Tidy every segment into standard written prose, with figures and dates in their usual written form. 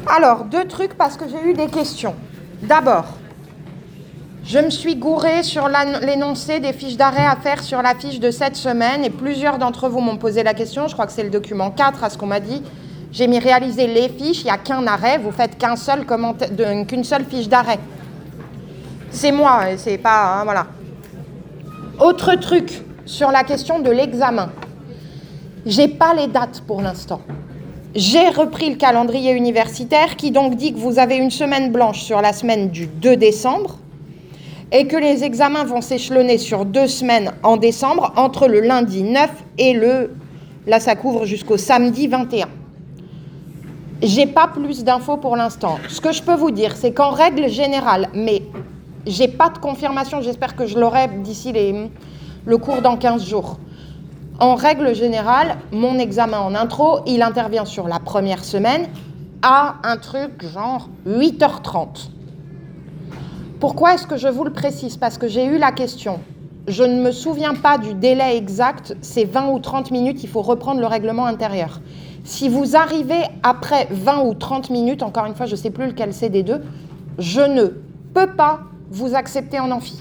Alors, 2 trucs parce que j'ai eu des questions. D'abord, je me suis gourée sur l'énoncé des fiches d'arrêt à faire sur la fiche de cette semaine et plusieurs d'entre vous m'ont posé la question, je crois que c'est le document 4 à ce qu'on m'a dit. J'ai mis réaliser les fiches, il n'y a qu'un arrêt, vous faites qu'une seule fiche d'arrêt. C'est moi, c'est pas... Hein, voilà. Autre truc sur la question de l'examen. J'ai pas les dates pour l'instant. J'ai repris le calendrier universitaire qui donc dit que vous avez une semaine blanche sur la semaine du 2 décembre et que les examens vont s'échelonner sur 2 semaines en décembre entre le lundi 9 et là ça couvre jusqu'au samedi 21. J'ai pas plus d'infos pour l'instant. Ce que je peux vous dire, c'est qu'en règle générale, mais j'ai pas de confirmation, j'espère que je l'aurai d'ici le cours dans 15 jours. En règle générale, mon examen en intro, il intervient sur la première semaine à un truc genre 8h30. Pourquoi est-ce que je vous le précise? Parce que j'ai eu la question. Je ne me souviens pas du délai exact, c'est 20 ou 30 minutes, il faut reprendre le règlement intérieur. Si vous arrivez après 20 ou 30 minutes, encore une fois, je ne sais plus lequel c'est des deux, je ne peux pas vous accepter en amphi.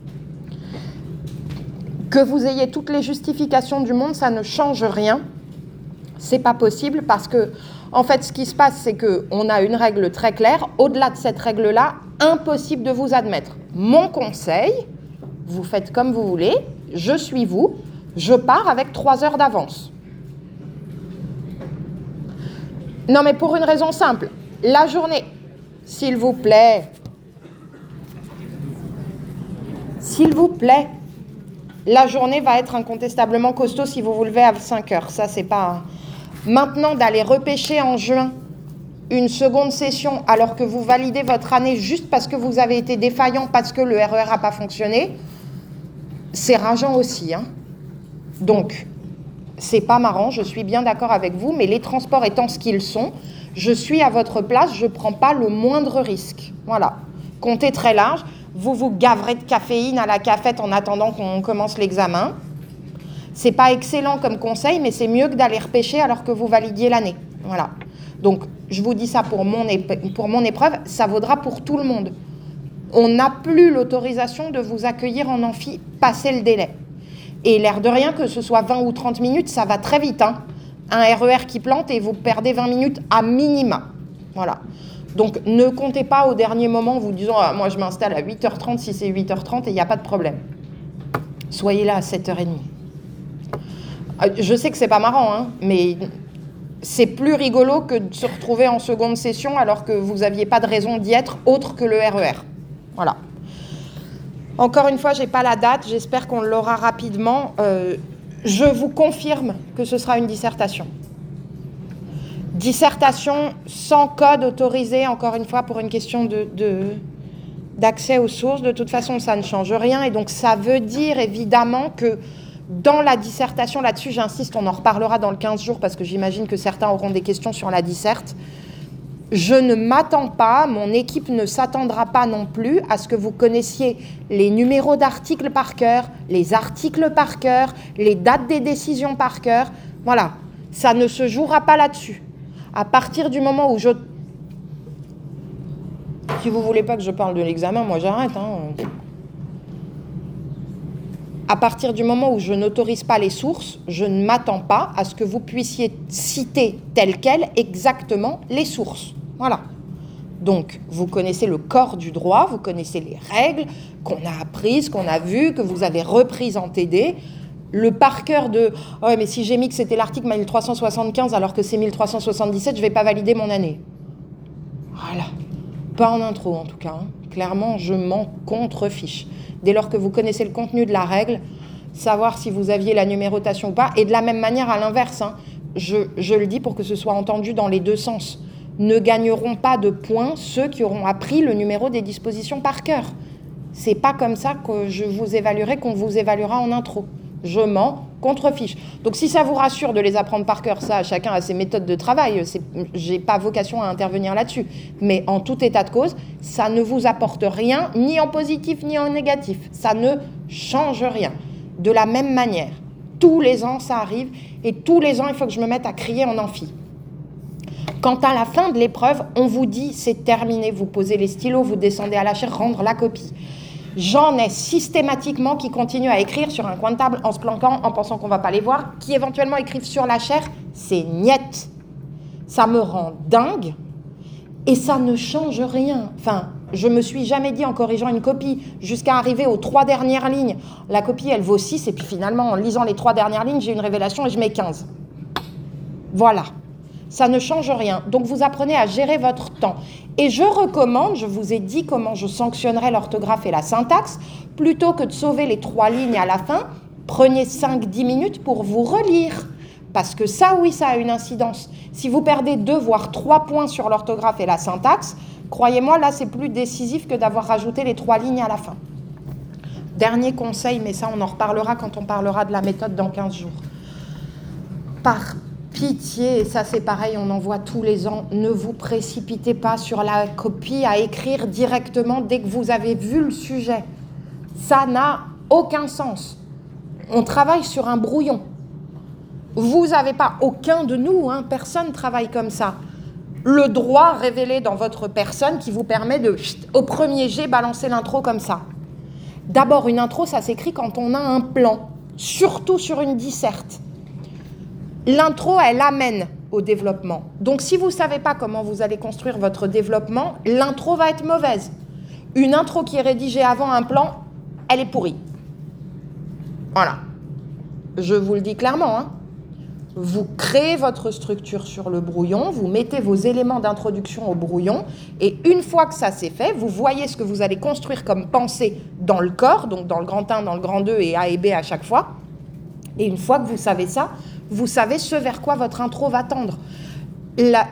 Que vous ayez toutes les justifications du monde, ça ne change rien. C'est pas possible parce que, en fait, ce qui se passe, c'est qu'on a une règle très claire. Au-delà de cette règle-là, impossible de vous admettre. Mon conseil, vous faites comme vous voulez, je suis vous, je pars avec 3 heures d'avance. Non, mais pour une raison simple, la journée, s'il vous plaît, la journée va être incontestablement costaud si vous vous levez à 5 heures. Ça, c'est pas... Maintenant, d'aller repêcher en juin une seconde session alors que vous validez votre année juste parce que vous avez été défaillant, parce que le RER n'a pas fonctionné, c'est rageant aussi. Hein. Donc, c'est pas marrant, je suis bien d'accord avec vous, mais les transports étant ce qu'ils sont, je suis à votre place, je ne prends pas le moindre risque. Voilà. Comptez très large. Vous vous gaverez de caféine à la cafette en attendant qu'on commence l'examen. C'est pas excellent comme conseil, mais c'est mieux que d'aller repêcher alors que vous validiez l'année. Voilà. Donc, je vous dis ça pour mon épreuve, ça vaudra pour tout le monde. On n'a plus l'autorisation de vous accueillir en amphi, passer le délai. Et l'air de rien, que ce soit 20 ou 30 minutes, ça va très vite. Hein. Un RER qui plante et vous perdez 20 minutes à minima. Voilà. Donc, ne comptez pas au dernier moment en vous disant « moi, je m'installe à 8h30 si c'est 8h30 et il n'y a pas de problème. » Soyez là à 7h30. Je sais que c'est pas marrant, hein, mais c'est plus rigolo que de se retrouver en seconde session alors que vous n'aviez pas de raison d'y être autre que le RER. Voilà. Encore une fois, je n'ai pas la date, j'espère qu'on l'aura rapidement. Je vous confirme que ce sera une dissertation. Dissertation sans code autorisé, encore une fois, pour une question d'accès aux sources. De toute façon, ça ne change rien. Et donc, ça veut dire, évidemment, que dans la dissertation, là-dessus, j'insiste, on en reparlera dans le 15 jours, parce que j'imagine que certains auront des questions sur la disserte. Je ne m'attends pas, mon équipe ne s'attendra pas non plus à ce que vous connaissiez les numéros d'articles par cœur, les articles par cœur, les dates des décisions par cœur. Voilà, ça ne se jouera pas là-dessus. À partir du moment où si vous ne voulez pas que je parle de l'examen, moi j'arrête. Hein. À partir du moment où je n'autorise pas les sources, je ne m'attends pas à ce que vous puissiez citer telles quelles exactement les sources. Voilà. Donc, vous connaissez le corps du droit, vous connaissez les règles qu'on a apprises, qu'on a vues, que vous avez reprises en TD. Le par cœur de « oh, mais si j'ai mis que c'était l'article 1375 alors que c'est 1377, je ne vais pas valider mon année. » Voilà. Pas en intro, en tout cas. Hein. Clairement, je m'en contrefiche. Dès lors que vous connaissez le contenu de la règle, savoir si vous aviez la numérotation ou pas. Et de la même manière, à l'inverse, hein, je le dis pour que ce soit entendu dans les deux sens. Ne gagneront pas de points ceux qui auront appris le numéro des dispositions par cœur. C'est pas comme ça que je vous évaluerai, qu'on vous évaluera en intro. Je m'en contrefiche. Donc si ça vous rassure de les apprendre par cœur, ça, chacun a ses méthodes de travail. J'ai pas vocation à intervenir là-dessus. Mais en tout état de cause, ça ne vous apporte rien, ni en positif, ni en négatif. Ça ne change rien. De la même manière, tous les ans, ça arrive, et tous les ans, il faut que je me mette à crier en amphi. Quand à la fin de l'épreuve, on vous dit c'est terminé, vous posez les stylos, vous descendez à la chaire, rendre la copie. J'en ai systématiquement qui continuent à écrire sur un coin de table en se planquant, en pensant qu'on ne va pas les voir, qui éventuellement écrivent sur la chaire, c'est niette. Ça me rend dingue et ça ne change rien. Enfin, je me suis jamais dit en corrigeant une copie, jusqu'à arriver aux 3 dernières lignes, la copie elle vaut 6 et puis finalement en lisant les 3 dernières lignes, j'ai une révélation et je mets 15. Voilà. Ça ne change rien. Donc, vous apprenez à gérer votre temps. Et je recommande, je vous ai dit comment je sanctionnerais l'orthographe et la syntaxe, plutôt que de sauver les 3 lignes à la fin, prenez 5-10 minutes pour vous relire. Parce que ça, oui, ça a une incidence. Si vous perdez 2 voire 3 points sur l'orthographe et la syntaxe, croyez-moi, là, c'est plus décisif que d'avoir rajouté les 3 lignes à la fin. Dernier conseil, mais ça, on en reparlera quand on parlera de la méthode dans 15 jours. Par pitié, et ça c'est pareil, on en voit tous les ans, ne vous précipitez pas sur la copie à écrire directement dès que vous avez vu le sujet. Ça n'a aucun sens. On travaille sur un brouillon. Vous n'avez pas, aucun de nous, personne ne travaille comme ça, le droit révélé dans votre personne qui vous permet de, au premier jet, balancer l'intro comme ça. D'abord, une intro, ça s'écrit quand on a un plan, surtout sur une disserte. L'intro, elle amène au développement. Donc, si vous ne savez pas comment vous allez construire votre développement, l'intro va être mauvaise. Une intro qui est rédigée avant un plan, elle est pourrie. Voilà. Je vous le dis clairement. Vous créez votre structure sur le brouillon, vous mettez vos éléments d'introduction au brouillon, et une fois que ça c'est fait, vous voyez ce que vous allez construire comme pensée dans le corps, donc dans le grand 1, dans le grand 2 et A et B à chaque fois. Et une fois que vous savez ça, vous savez ce vers quoi votre intro va tendre. La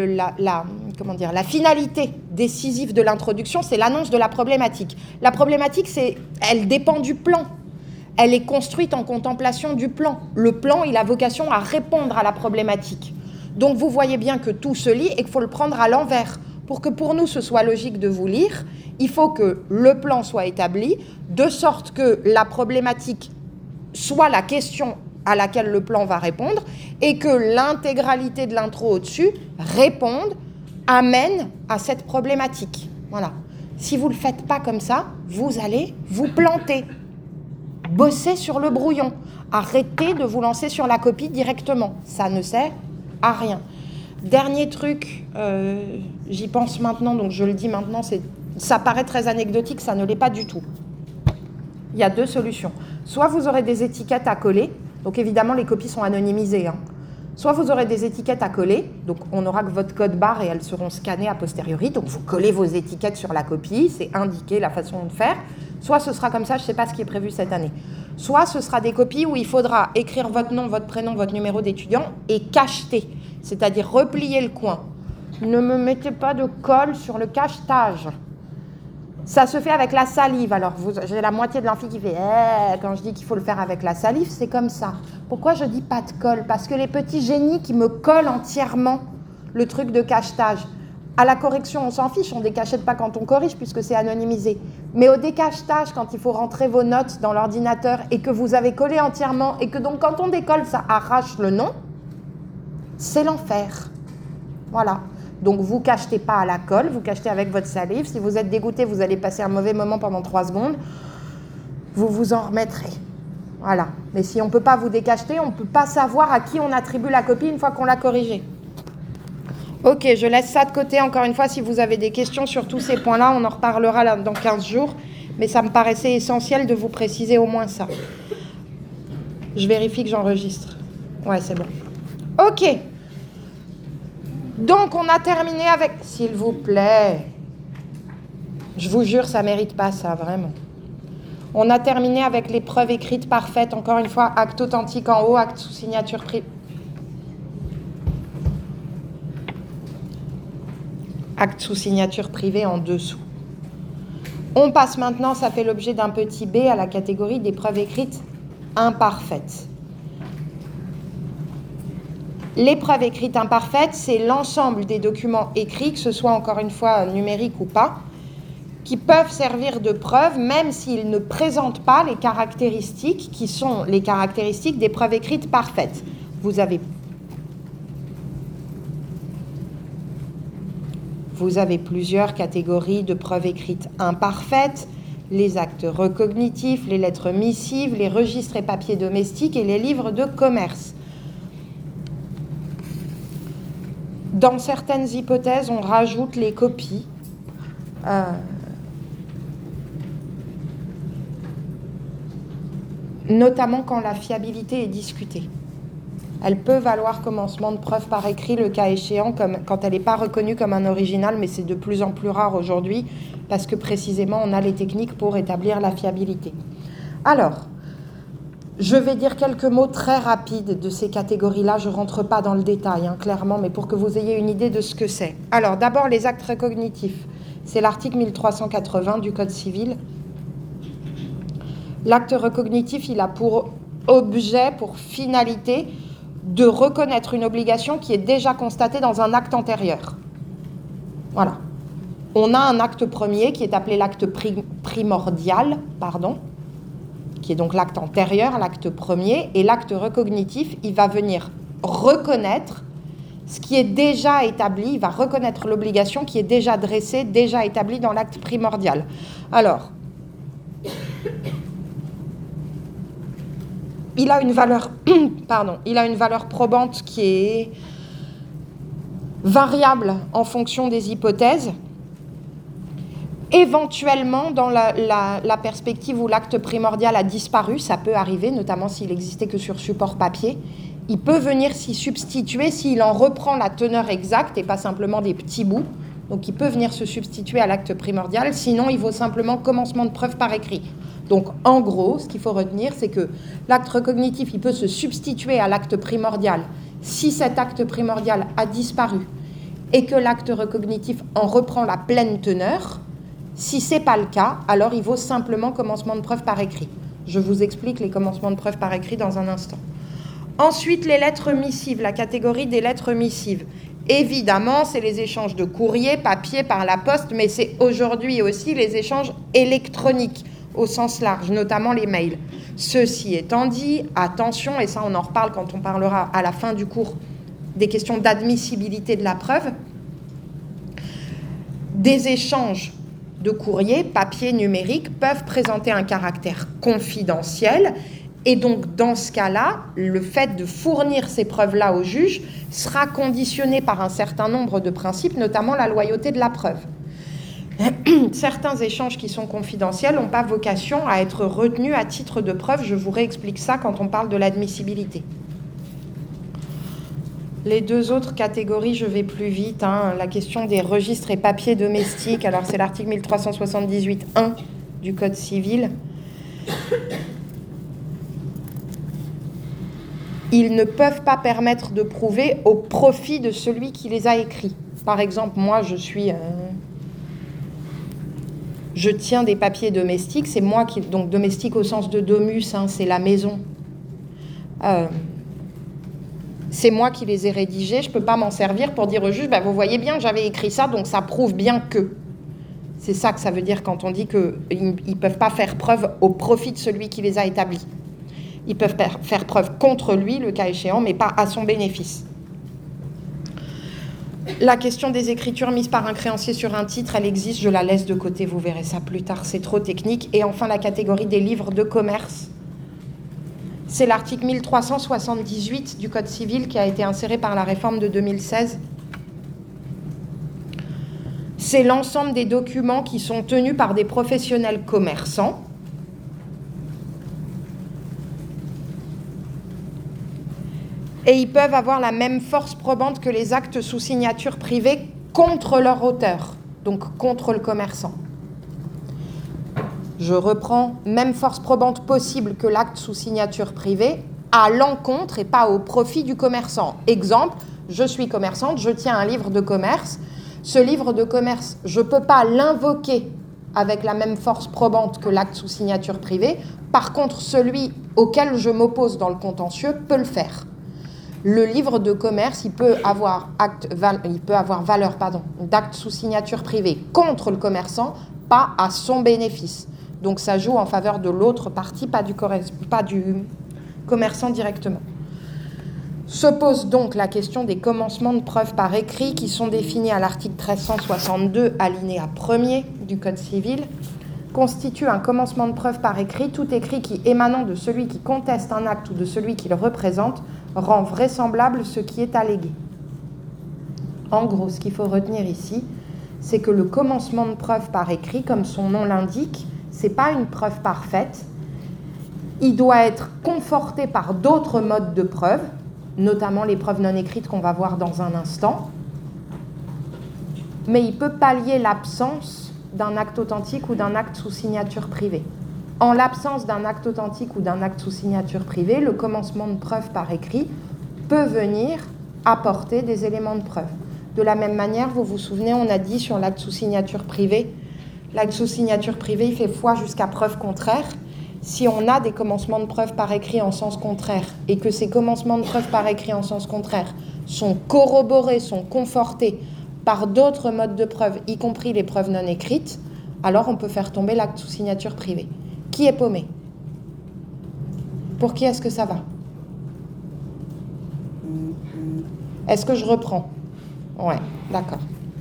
finalité décisive de l'introduction, c'est l'annonce de la problématique. La problématique, elle dépend du plan. Elle est construite en contemplation du plan. Le plan, il a vocation à répondre à la problématique. Donc vous voyez bien que tout se lit et qu'il faut le prendre à l'envers. Pour que pour nous, ce soit logique de vous lire, il faut que le plan soit établi, de sorte que la problématique soit la question à laquelle le plan va répondre, et que l'intégralité de l'intro au-dessus réponde, amène à cette problématique. Voilà. Si vous ne le faites pas comme ça, vous allez vous planter. Bossez sur le brouillon. Arrêtez de vous lancer sur la copie directement. Ça ne sert à rien. Dernier truc, j'y pense maintenant, donc je le dis maintenant, ça paraît très anecdotique, ça ne l'est pas du tout. Il y a 2 solutions. Soit vous aurez des étiquettes à coller, donc évidemment les copies sont anonymisées. Soit vous aurez des étiquettes à coller, donc on n'aura que votre code barre et elles seront scannées a posteriori, donc vous collez vos étiquettes sur la copie, c'est indiqué la façon de faire. Soit ce sera comme ça, je ne sais pas ce qui est prévu cette année. Soit ce sera des copies où il faudra écrire votre nom, votre prénom, votre numéro d'étudiant et cacheter, c'est-à-dire replier le coin. Ne me mettez pas de colle sur le cachetage. Ça se fait avec la salive. Alors, j'ai la moitié de l'amphi qui fait quand je dis qu'il faut le faire avec la salive, c'est comme ça. Pourquoi je dis pas de colle? Parce que les petits génies qui me collent entièrement le truc de cachetage, à la correction, on s'en fiche, on ne décachette pas quand on corrige puisque c'est anonymisé. Mais au décachetage, quand il faut rentrer vos notes dans l'ordinateur et que vous avez collé entièrement et que donc quand on décolle, ça arrache le nom, c'est l'enfer. Voilà. Donc, vous ne cachetez pas à la colle, vous cachetez avec votre salive. Si vous êtes dégoûté, vous allez passer un mauvais moment pendant 3 secondes. Vous vous en remettrez. Voilà. Mais si on ne peut pas vous décacheter, on ne peut pas savoir à qui on attribue la copie une fois qu'on l'a corrigée. Ok, je laisse ça de côté. Encore une fois, si vous avez des questions sur tous ces points-là, on en reparlera là, dans 15 jours. Mais ça me paraissait essentiel de vous préciser au moins ça. Je vérifie que j'enregistre. Ouais, c'est bon. Ok. Donc, on a terminé avec... S'il vous plaît. Je vous jure, ça ne mérite pas ça, vraiment. On a terminé avec les preuves écrites parfaites. Encore une fois, acte authentique en haut, acte sous signature privée. Acte sous signature privée en dessous. On passe maintenant, ça fait l'objet d'un petit B, à la catégorie des preuves écrites imparfaites. Les preuves écrites imparfaites, c'est l'ensemble des documents écrits, que ce soit encore une fois numérique ou pas, qui peuvent servir de preuve, même s'ils ne présentent pas les caractéristiques qui sont les caractéristiques des preuves écrites parfaites. Vous avez vous avez plusieurs catégories de preuves écrites imparfaites, les actes recognitifs, les lettres missives, les registres et papiers domestiques et les livres de commerce. Dans certaines hypothèses, on rajoute les copies. Notamment quand la fiabilité est discutée. Elle peut valoir commencement de preuve par écrit, le cas échéant, quand elle n'est pas reconnue comme un original, mais c'est de plus en plus rare aujourd'hui, parce que précisément, on a les techniques pour établir la fiabilité. Alors, je vais dire quelques mots très rapides de ces catégories-là. Je ne rentre pas dans le détail, clairement, mais pour que vous ayez une idée de ce que c'est. Alors, d'abord, les actes recognitifs. C'est l'article 1380 du Code civil. L'acte recognitif, il a pour objet, pour finalité, de reconnaître une obligation qui est déjà constatée dans un acte antérieur. Voilà. On a un acte premier qui est appelé l'acte primordial, qui est donc l'acte antérieur, l'acte premier, et l'acte recognitif, il va venir reconnaître ce qui est déjà établi, il va reconnaître l'obligation qui est déjà dressée, déjà établie dans l'acte primordial. Alors, il a une valeur probante qui est variable en fonction des hypothèses. Éventuellement, dans la perspective où l'acte primordial a disparu, ça peut arriver, notamment s'il n'existait que sur support papier, il peut venir s'y substituer s'il en reprend la teneur exacte et pas simplement des petits bouts. Donc il peut venir se substituer à l'acte primordial, sinon il vaut simplement commencement de preuve par écrit. Donc, en gros, ce qu'il faut retenir, c'est que l'acte recognitif, il peut se substituer à l'acte primordial si cet acte primordial a disparu et que l'acte recognitif en reprend la pleine teneur. Si ce n'est pas le cas, alors il vaut simplement commencement de preuve par écrit. Je vous explique les commencements de preuve par écrit dans un instant. Ensuite, les lettres missives, la catégorie des lettres missives. Évidemment, c'est les échanges de courrier, papier, par la poste, mais c'est aujourd'hui aussi les échanges électroniques, au sens large, notamment les mails. Ceci étant dit, attention, et ça on en reparle quand on parlera à la fin du cours des questions d'admissibilité de la preuve, des échanges de courrier, papier, numérique, peuvent présenter un caractère confidentiel, et donc dans ce cas-là, le fait de fournir ces preuves-là au juge sera conditionné par un certain nombre de principes, notamment la loyauté de la preuve. Certains échanges qui sont confidentiels n'ont pas vocation à être retenus à titre de preuve. Je vous réexplique ça quand on parle de l'admissibilité. Les deux autres catégories, je vais plus vite. La question des registres et papiers domestiques. Alors, c'est l'article 1378.1 du Code civil. Ils ne peuvent pas permettre de prouver au profit de celui qui les a écrits. Par exemple, moi, je tiens des papiers domestiques, c'est moi qui... Donc domestique au sens de domus, c'est la maison. C'est moi qui les ai rédigés, je ne peux pas m'en servir pour dire au juge, vous voyez bien, j'avais écrit ça, donc ça prouve bien que. C'est ça que ça veut dire quand on dit qu'ils ne peuvent pas faire preuve au profit de celui qui les a établis. Ils peuvent faire preuve contre lui, le cas échéant, mais pas à son bénéfice. La question des écritures mises par un créancier sur un titre, elle existe, je la laisse de côté, vous verrez ça plus tard, c'est trop technique. Et enfin, la catégorie des livres de commerce. C'est l'article 1378 du Code civil qui a été inséré par la réforme de 2016. C'est l'ensemble des documents qui sont tenus par des professionnels commerçants. Et ils peuvent avoir la même force probante que les actes sous signature privée contre leur auteur, donc contre le commerçant. Je reprends, même force probante possible que l'acte sous signature privée à l'encontre et pas au profit du commerçant. Exemple, je suis commerçante, je tiens un livre de commerce. Ce livre de commerce, je ne peux pas l'invoquer avec la même force probante que l'acte sous signature privée. Par contre, celui auquel je m'oppose dans le contentieux peut le faire. Le livre de commerce, il peut avoir valeur d'acte sous signature privée contre le commerçant, pas à son bénéfice. Donc ça joue en faveur de l'autre partie, pas du commerçant directement. Se pose donc la question des commencements de preuve par écrit qui sont définis à l'article 1362, alinéa 1er du Code civil. Constitue un commencement de preuve par écrit tout écrit qui, émanant de celui qui conteste un acte ou de celui qui le représente, rend vraisemblable ce qui est allégué. En gros, ce qu'il faut retenir ici, c'est que le commencement de preuve par écrit, comme son nom l'indique, ce n'est pas une preuve parfaite. Il doit être conforté par d'autres modes de preuve, notamment les preuves non écrites qu'on va voir dans un instant, mais il peut pallier l'absence d'un acte authentique ou d'un acte sous signature privée. En l'absence d'un acte authentique ou d'un acte sous signature privée, le commencement de preuve par écrit peut venir apporter des éléments de preuve. De la même manière, vous vous souvenez, on a dit sur l'acte sous signature privée, l'acte sous signature privée, il fait foi jusqu'à preuve contraire. Si on a des commencements de preuve par écrit en sens contraire et que ces commencements de preuve par écrit en sens contraire sont corroborés, sont confortés par d'autres modes de preuve, y compris les preuves non écrites, alors on peut faire tomber l'acte sous signature privée. Qui est paumé? Pour qui est-ce que ça va? Est-ce que je reprends? Ouais, d'accord.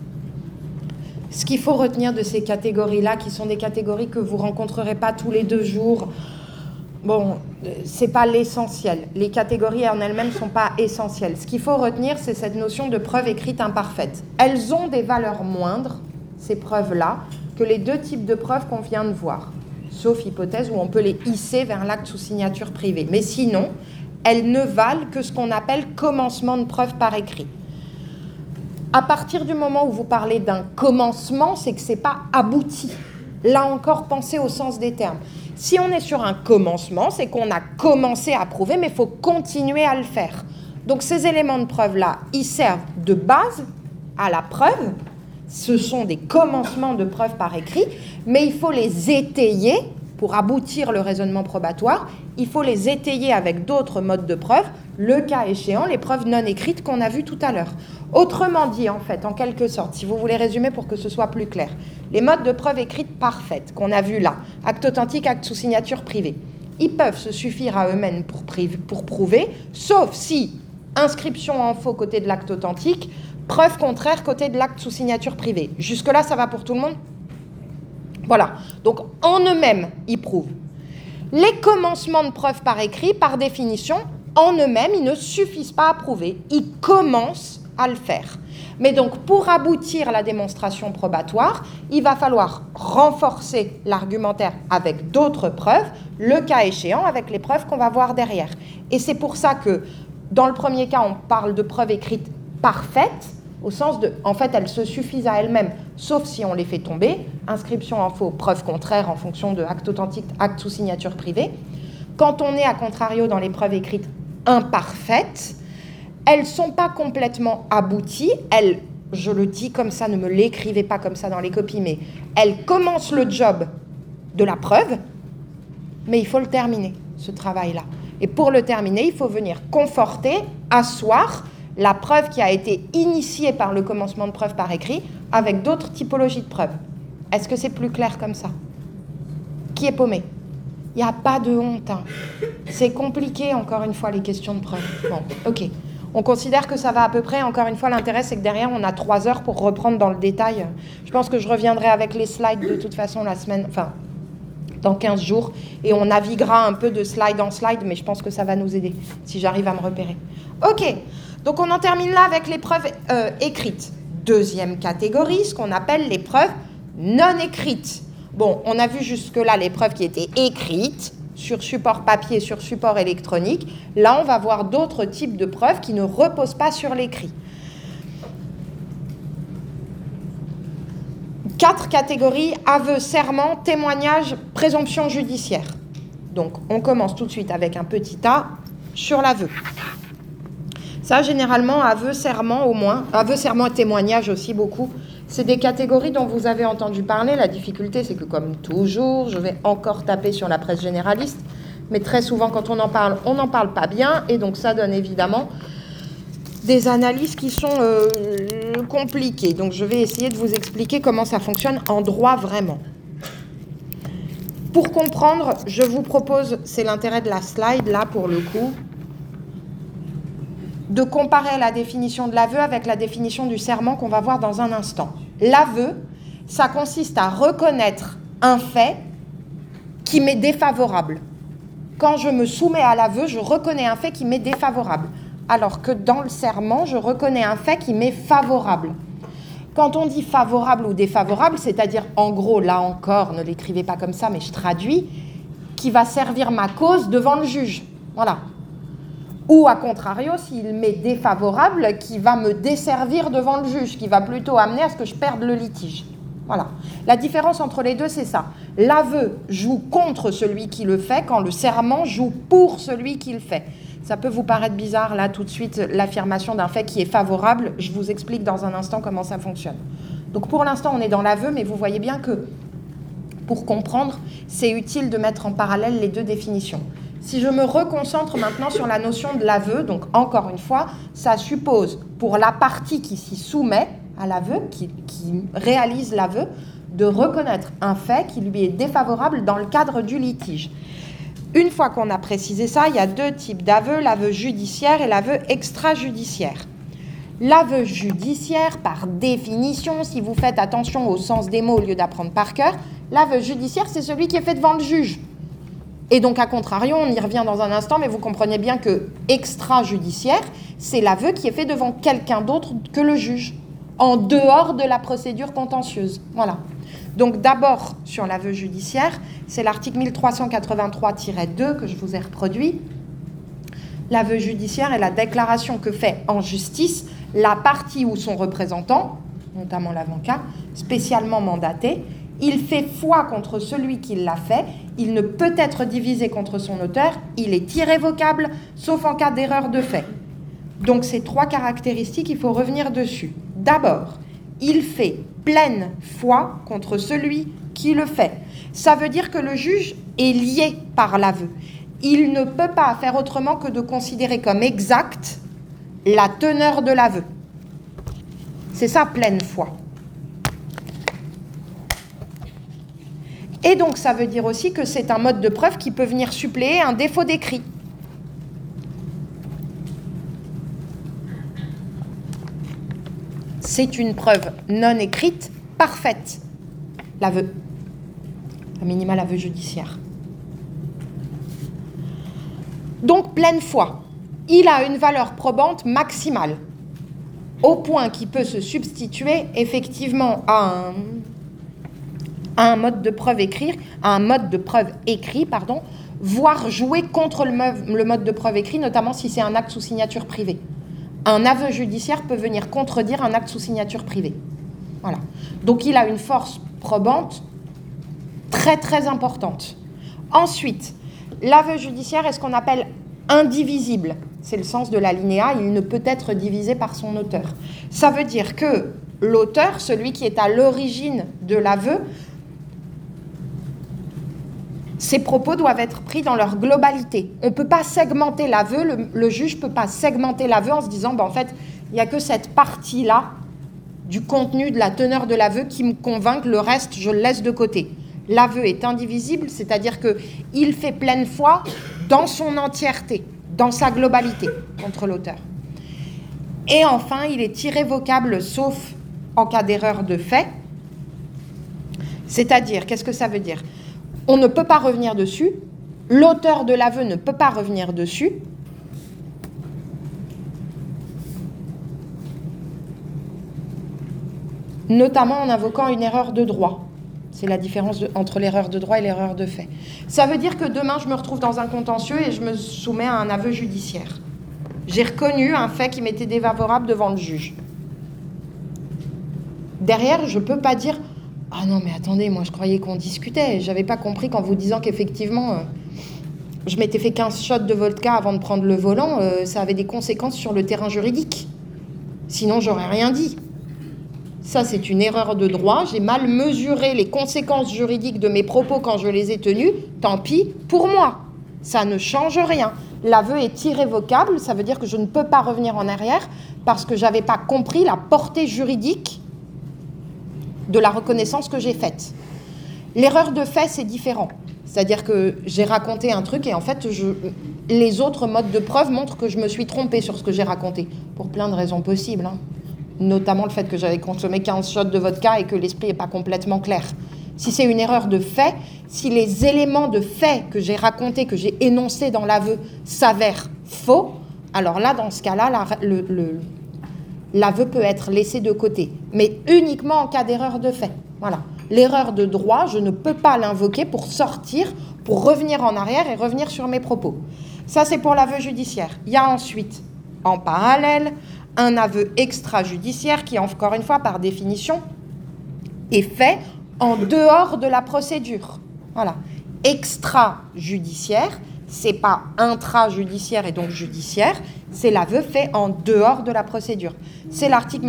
Ce qu'il faut retenir de ces catégories-là, qui sont des catégories que vous ne rencontrerez pas tous les 2 jours, bon, ce n'est pas l'essentiel. Les catégories en elles-mêmes ne sont pas essentielles. Ce qu'il faut retenir, c'est cette notion de preuve écrite imparfaite. Elles ont des valeurs moindres, ces preuves-là, que les 2 types de preuves qu'on vient de voir, sauf hypothèse où on peut les hisser vers l'acte sous signature privée. Mais sinon, elles ne valent que ce qu'on appelle commencement de preuve par écrit. À partir du moment où vous parlez d'un commencement, c'est que ce n'est pas abouti. Là encore, pensez au sens des termes. Si on est sur un commencement, c'est qu'on a commencé à prouver, mais il faut continuer à le faire. Donc ces éléments de preuve-là, ils servent de base à la preuve. Ce sont des commencements de preuve par écrit, mais il faut les étayer pour aboutir le raisonnement probatoire. Il faut les étayer avec d'autres modes de preuve, le cas échéant, les preuves non écrites qu'on a vues tout à l'heure. Autrement dit, en fait, en quelque sorte, si vous voulez résumer pour que ce soit plus clair, les modes de preuve écrites parfaites qu'on a vus là, acte authentique, acte sous signature privée, ils peuvent se suffire à eux-mêmes pour prouver, sauf si inscription en faux côté de l'acte authentique, preuve contraire côté de l'acte sous signature privée. Jusque-là, ça va pour tout le monde ? Voilà. Donc, en eux-mêmes, ils prouvent. Les commencements de preuve par écrit, par définition, en eux-mêmes, ils ne suffisent pas à prouver. Ils commencent à le faire. Mais donc, pour aboutir à la démonstration probatoire, il va falloir renforcer l'argumentaire avec d'autres preuves, le cas échéant, avec les preuves qu'on va voir derrière. Et c'est pour ça que, dans le premier cas, on parle de preuves écrites parfaites, au sens de, en fait, elles se suffisent à elles-mêmes, sauf si on les fait tomber, inscription en faux, preuve contraire en fonction de acte authentique, acte sous signature privée. Quand on est, à contrario, dans les preuves écrites imparfaites, elles ne sont pas complètement abouties, elles, je le dis comme ça, ne me l'écrivez pas comme ça dans les copies, mais elles commencent le job de la preuve, mais il faut le terminer, ce travail-là. Et pour le terminer, il faut venir conforter, asseoir la preuve qui a été initiée par le commencement de preuve par écrit avec d'autres typologies de preuves. Est-ce que c'est plus clair comme ça? Qui est paumé? Il n'y a pas de honte. Hein. C'est compliqué, encore une fois, les questions de preuve. Bon, ok. On considère que ça va à peu près. Encore une fois, l'intérêt, c'est que derrière, on a 3 heures pour reprendre dans le détail. Je pense que je reviendrai avec les slides de toute façon la semaine, enfin, dans 15 jours. Et on naviguera un peu de slide en slide, mais je pense que ça va nous aider, si j'arrive à me repérer. Ok. Donc, on en termine là avec les preuves écrites. Deuxième catégorie, ce qu'on appelle les preuves non écrites. Bon, on a vu jusque-là les preuves qui étaient écrites, sur support papier, sur support électronique. Là, on va voir d'autres types de preuves qui ne reposent pas sur l'écrit. 4 catégories, aveu, serment, témoignage, présomption judiciaire. Donc, on commence tout de suite avec un petit A sur l'aveu. Ça, généralement, aveu, serment au moins. Aveu, serment et témoignage aussi beaucoup. C'est des catégories dont vous avez entendu parler. La difficulté, c'est que comme toujours, je vais encore taper sur la presse généraliste. Mais très souvent, quand on n'en parle pas bien. Et donc, ça donne évidemment des analyses qui sont compliquées. Donc, je vais essayer de vous expliquer comment ça fonctionne en droit vraiment. Pour comprendre, je vous propose, c'est l'intérêt de la slide, là, pour le coup, de comparer la définition de l'aveu avec la définition du serment qu'on va voir dans un instant. L'aveu, ça consiste à reconnaître un fait qui m'est défavorable. Quand je me soumets à l'aveu, je reconnais un fait qui m'est défavorable. Alors que dans le serment, je reconnais un fait qui m'est favorable. Quand on dit favorable ou défavorable, c'est-à-dire, en gros, là encore, ne l'écrivez pas comme ça, mais je traduis, qui va servir ma cause devant le juge. Voilà. Ou, à contrario, s'il m'est défavorable, qui va me desservir devant le juge, qui va plutôt amener à ce que je perde le litige. Voilà. La différence entre les deux, c'est ça. L'aveu joue contre celui qui le fait, quand le serment joue pour celui qui le fait. Ça peut vous paraître bizarre, là, tout de suite, l'affirmation d'un fait qui est favorable. Je vous explique dans un instant comment ça fonctionne. Donc, pour l'instant, on est dans l'aveu, mais vous voyez bien que, pour comprendre, c'est utile de mettre en parallèle les deux définitions. Si je me reconcentre maintenant sur la notion de l'aveu, donc, encore une fois, ça suppose, pour la partie qui s'y soumet à l'aveu, qui réalise l'aveu, de reconnaître un fait qui lui est défavorable dans le cadre du litige. Une fois qu'on a précisé ça, il y a deux types d'aveux, l'aveu judiciaire et l'aveu extrajudiciaire. L'aveu judiciaire, par définition, si vous faites attention au sens des mots au lieu d'apprendre par cœur, l'aveu judiciaire, c'est celui qui est fait devant le juge. Et donc, à contrario, on y revient dans un instant, mais vous comprenez bien que extrajudiciaire, c'est l'aveu qui est fait devant quelqu'un d'autre que le juge, en dehors de la procédure contentieuse. Voilà. Donc d'abord, sur l'aveu judiciaire, c'est l'article 1383-2 que je vous ai reproduit. L'aveu judiciaire est la déclaration que fait en justice la partie ou son représentant, notamment l'avocat, spécialement mandaté. Il fait foi contre celui qui l'a fait, il ne peut être divisé contre son auteur, il est irrévocable, sauf en cas d'erreur de fait. Donc ces trois caractéristiques, il faut revenir dessus. D'abord, il fait pleine foi contre celui qui le fait. Ça veut dire que le juge est lié par l'aveu. Il ne peut pas faire autrement que de considérer comme exact la teneur de l'aveu. C'est ça, pleine foi. Et donc, ça veut dire aussi que c'est un mode de preuve qui peut venir suppléer un défaut d'écrit. C'est une preuve non écrite parfaite, l'aveu, à minima l'aveu judiciaire. Donc, pleine foi, il a une valeur probante maximale, au point qu'il peut se substituer effectivement à un mode de preuve écrit, voire jouer contre le mode de preuve écrit, notamment si c'est un acte sous signature privée. Un aveu judiciaire peut venir contredire un acte sous signature privée. Voilà. Donc, il a une force probante très, très importante. Ensuite, l'aveu judiciaire est ce qu'on appelle indivisible. C'est le sens de l'alinéa, il ne peut être divisé par son auteur. Ça veut dire que l'auteur, celui qui est à l'origine de l'aveu, ces propos doivent être pris dans leur globalité. On ne peut pas segmenter l'aveu, le juge ne peut pas segmenter l'aveu en se disant, en fait, il n'y a que cette partie-là du contenu, de la teneur de l'aveu qui me convainc, le reste, je le laisse de côté. L'aveu est indivisible, c'est-à-dire qu'il fait pleine foi dans son entièreté, dans sa globalité, contre l'auteur. Et enfin, il est irrévocable, sauf en cas d'erreur de fait. C'est-à-dire, qu'est-ce que ça veut dire ? On ne peut pas revenir dessus, l'auteur de l'aveu ne peut pas revenir dessus, notamment en invoquant une erreur de droit. C'est la différence entre l'erreur de droit et l'erreur de fait. Ça veut dire que demain, je me retrouve dans un contentieux et je me soumets à un aveu judiciaire. J'ai reconnu un fait qui m'était défavorable devant le juge. Derrière, je ne peux pas dire « Ah non, mais attendez, moi je croyais qu'on discutait. Je n'avais pas compris qu'en vous disant qu'effectivement, je m'étais fait 15 shots de vodka avant de prendre le volant, ça avait des conséquences sur le terrain juridique. Sinon, j'aurais rien dit. » Ça, c'est une erreur de droit. J'ai mal mesuré les conséquences juridiques de mes propos quand je les ai tenus. Tant pis pour moi. Ça ne change rien. L'aveu est irrévocable. Ça veut dire que je ne peux pas revenir en arrière parce que je n'avais pas compris la portée juridique de la reconnaissance que j'ai faite. L'erreur de fait, c'est différent. C'est-à-dire que j'ai raconté un truc et en fait, les autres modes de preuve montrent que je me suis trompée sur ce que j'ai raconté, pour plein de raisons possibles, hein. Notamment le fait que j'avais consommé 15 shots de vodka et que l'esprit n'est pas complètement clair. Si c'est une erreur de fait, si les éléments de fait que j'ai racontés, que j'ai énoncés dans l'aveu s'avèrent faux, alors là, dans ce cas-là, l'aveu peut être laissé de côté, mais uniquement en cas d'erreur de fait. Voilà. L'erreur de droit, je ne peux pas l'invoquer pour sortir, pour revenir en arrière et revenir sur mes propos. Ça, c'est pour l'aveu judiciaire. Il y a ensuite, en parallèle, un aveu extrajudiciaire qui, encore une fois, par définition, est fait en dehors de la procédure. Voilà. Extrajudiciaire, c'est pas intrajudiciaire et donc judiciaire, c'est l'aveu fait en dehors de la procédure. C'est l'article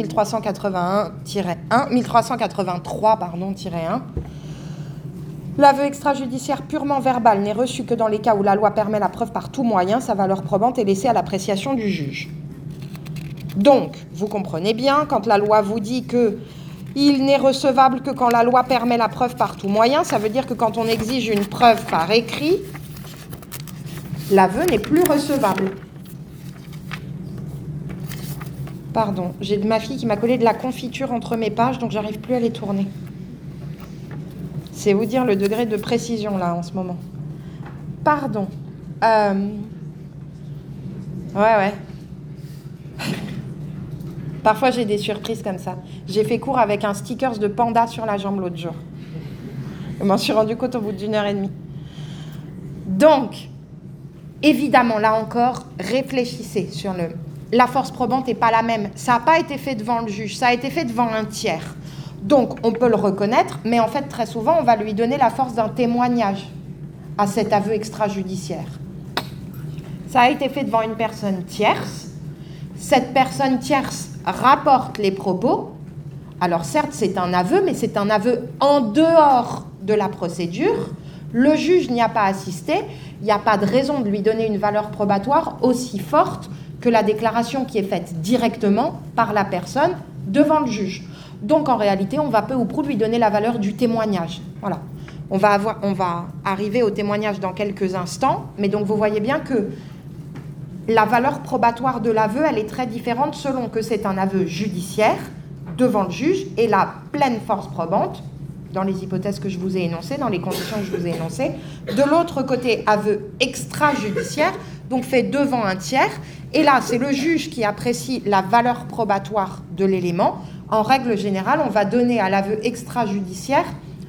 1383-1. L'aveu extrajudiciaire purement verbal n'est reçu que dans les cas où la loi permet la preuve par tout moyen, sa valeur probante est laissée à l'appréciation du juge. Donc, vous comprenez bien, quand la loi vous dit que il n'est recevable que quand la loi permet la preuve par tout moyen, ça veut dire que quand on exige une preuve par écrit, l'aveu n'est plus recevable. Pardon, j'ai de ma fille qui m'a collé de la confiture entre mes pages, donc j'arrive plus à les tourner. C'est vous dire le degré de précision, là, en ce moment. Pardon. Ouais. Parfois, j'ai des surprises comme ça. J'ai fait cours avec un sticker de panda sur la jambe l'autre jour. Je m'en suis rendu compte au bout d'1h30. Donc, évidemment, là encore, réfléchissez sur la force probante n'est pas la même. Ça n'a pas été fait devant le juge, ça a été fait devant un tiers. Donc, on peut le reconnaître, mais en fait, très souvent, on va lui donner la force d'un témoignage à cet aveu extrajudiciaire. Ça a été fait devant une personne tierce. Cette personne tierce rapporte les propos. Alors, certes, c'est un aveu, mais c'est un aveu en dehors de la procédure. Le juge n'y a pas assisté. Il n'y a pas de raison de lui donner une valeur probatoire aussi forte que la déclaration qui est faite directement par la personne devant le juge. Donc, en réalité, on va peu ou prou lui donner la valeur du témoignage. Voilà. On va arriver au témoignage dans quelques instants, mais donc vous voyez bien que la valeur probatoire de l'aveu, elle est très différente selon que c'est un aveu judiciaire devant le juge et la pleine force probante, dans les hypothèses que je vous ai énoncées, dans les conditions que je vous ai énoncées. De l'autre côté, aveu extrajudiciaire, donc fait devant un tiers. Et là, c'est le juge qui apprécie la valeur probatoire de l'élément. En règle générale, on va donner à l'aveu extrajudiciaire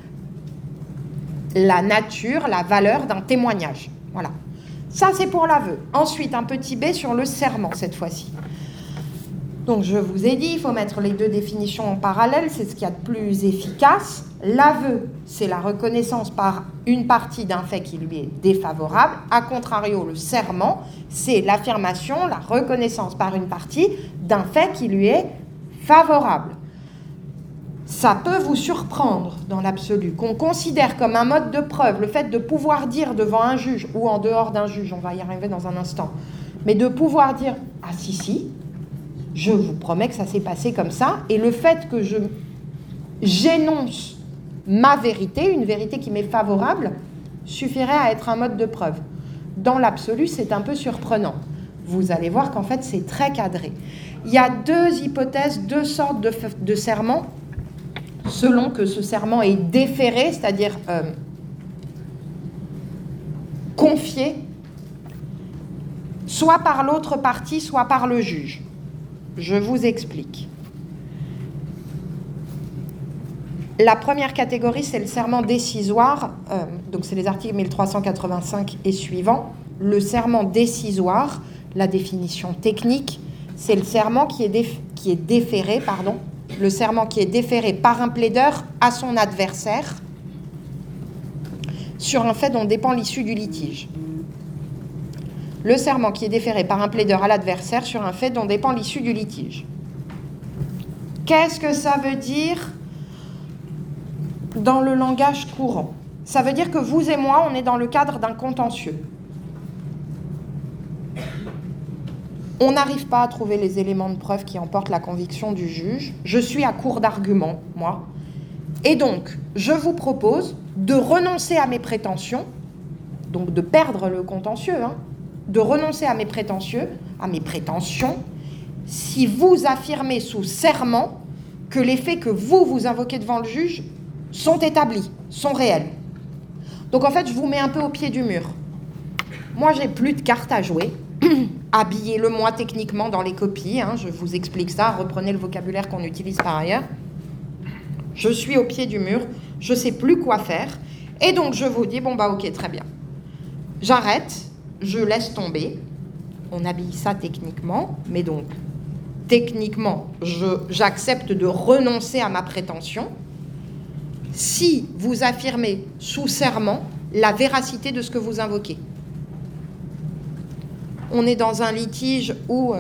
la nature, la valeur d'un témoignage. Voilà. Ça, c'est pour l'aveu. Ensuite, un petit B sur le serment, cette fois-ci. Donc, je vous ai dit, il faut mettre les deux définitions en parallèle, c'est ce qu'il y a de plus efficace. L'aveu, c'est la reconnaissance par une partie d'un fait qui lui est défavorable. A contrario, le serment, c'est l'affirmation, la reconnaissance par une partie d'un fait qui lui est favorable. Ça peut vous surprendre dans l'absolu, qu'on considère comme un mode de preuve le fait de pouvoir dire devant un juge ou en dehors d'un juge, on va y arriver dans un instant, mais de pouvoir dire « Ah si, je vous promets que ça s'est passé comme ça », et le fait que j'énonce ma vérité, une vérité qui m'est favorable, suffirait à être un mode de preuve. Dans l'absolu, c'est un peu surprenant. Vous allez voir qu'en fait, c'est très cadré. Il y a deux hypothèses, deux sortes de serments, selon que ce serment est déféré, c'est-à-dire confié, soit par l'autre partie, soit par le juge. Je vous explique. La première catégorie, c'est le serment décisoire, donc c'est les articles 1385 et suivants. Le serment décisoire, la définition technique, c'est le serment qui est déféré, le serment qui est déféré par un plaideur à son adversaire sur un fait dont dépend l'issue du litige. Le serment qui est déféré par un plaideur à l'adversaire sur un fait dont dépend l'issue du litige. Qu'est-ce que ça veut dire dans le langage courant? Ça veut dire que vous et moi, on est dans le cadre d'un contentieux. On n'arrive pas à trouver les éléments de preuve qui emportent la conviction du juge. Je suis à court d'arguments, moi. Et donc, je vous propose de renoncer à mes prétentions, donc de perdre le contentieux, de renoncer à mes prétentions, si vous affirmez sous serment que les faits que vous invoquez devant le juge sont établis, sont réels. Donc en fait, je vous mets un peu au pied du mur. Moi, j'ai plus de cartes à jouer. Habillez-le-moi techniquement dans les copies, hein, je vous explique ça, reprenez le vocabulaire qu'on utilise par ailleurs. Je suis au pied du mur, je ne sais plus quoi faire, et donc je vous dis, bon bah ok, très bien. J'arrête, je laisse tomber, on habille ça techniquement, mais donc, techniquement, j'accepte de renoncer à ma prétention, si vous affirmez sous serment la véracité de ce que vous invoquez. On est dans un litige où,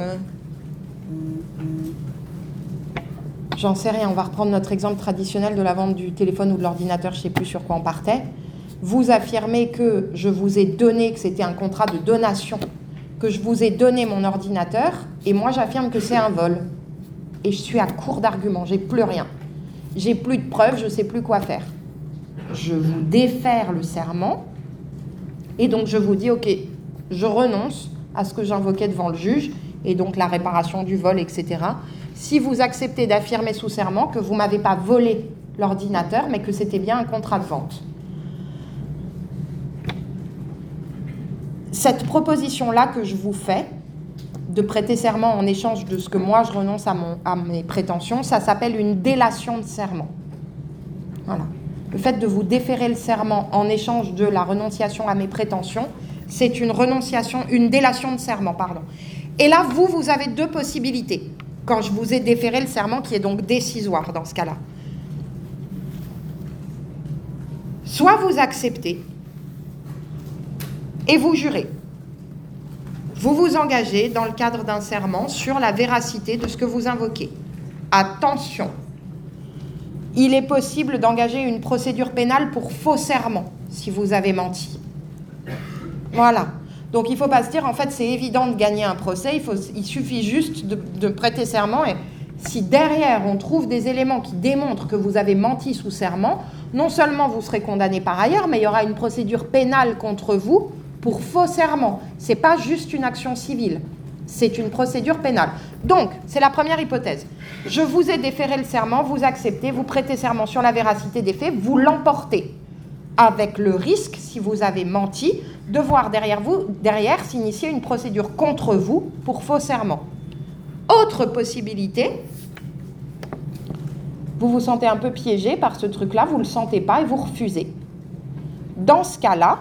j'en sais rien, on va reprendre notre exemple traditionnel de la vente du téléphone ou de l'ordinateur, je ne sais plus sur quoi on partait. Vous affirmez que je vous ai donné, que c'était un contrat de donation, que je vous ai donné mon ordinateur, et moi j'affirme que c'est un vol. Et je suis à court d'arguments, j'ai plus rien. J'ai plus de preuves, je ne sais plus quoi faire. Je vous défère le serment, et donc je vous dis, ok, je renonce à ce que j'invoquais devant le juge, et donc la réparation du vol, etc. Si vous acceptez d'affirmer sous serment que vous ne m'avez pas volé l'ordinateur, mais que c'était bien un contrat de vente. Cette proposition-là que je vous fais, de prêter serment en échange de ce que moi je renonce à mes prétentions, ça s'appelle une délation de serment. Voilà. Le fait de vous déférer le serment en échange de la renonciation à mes prétentions, c'est une délation de serment, pardon. Et là, vous avez deux possibilités, quand je vous ai déféré le serment, qui est donc décisoire dans ce cas-là. Soit vous acceptez et vous jurez. Vous vous engagez dans le cadre d'un serment sur la véracité de ce que vous invoquez. Attention, il est possible d'engager une procédure pénale pour faux serment si vous avez menti. Voilà. Donc il ne faut pas se dire, en fait, c'est évident de gagner un procès, il suffit juste de prêter serment, et si derrière on trouve des éléments qui démontrent que vous avez menti sous serment, non seulement vous serez condamné par ailleurs, mais il y aura une procédure pénale contre vous pour faux serment. Ce n'est pas juste une action civile, c'est une procédure pénale. Donc, c'est la première hypothèse. Je vous ai déféré le serment, vous acceptez, vous prêtez serment sur la véracité des faits, vous l'emportez. Avec le risque, si vous avez menti, de voir derrière s'initier une procédure contre vous pour faux serment. Autre possibilité, vous vous sentez un peu piégé par ce truc-là, vous ne le sentez pas et vous refusez. Dans ce cas-là,